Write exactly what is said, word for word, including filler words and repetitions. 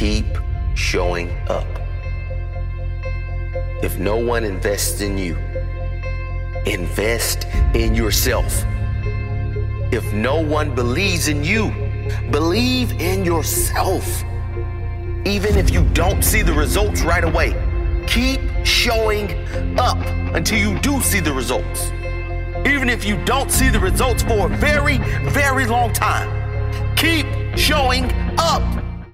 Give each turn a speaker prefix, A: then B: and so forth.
A: keep showing up. If no one invests in you, invest in yourself. If no one believes in you, believe in yourself. Even if you don't see the results right away, keep showing up until you do see the results. Even if you don't see the results for a very, very long time, keep showing up.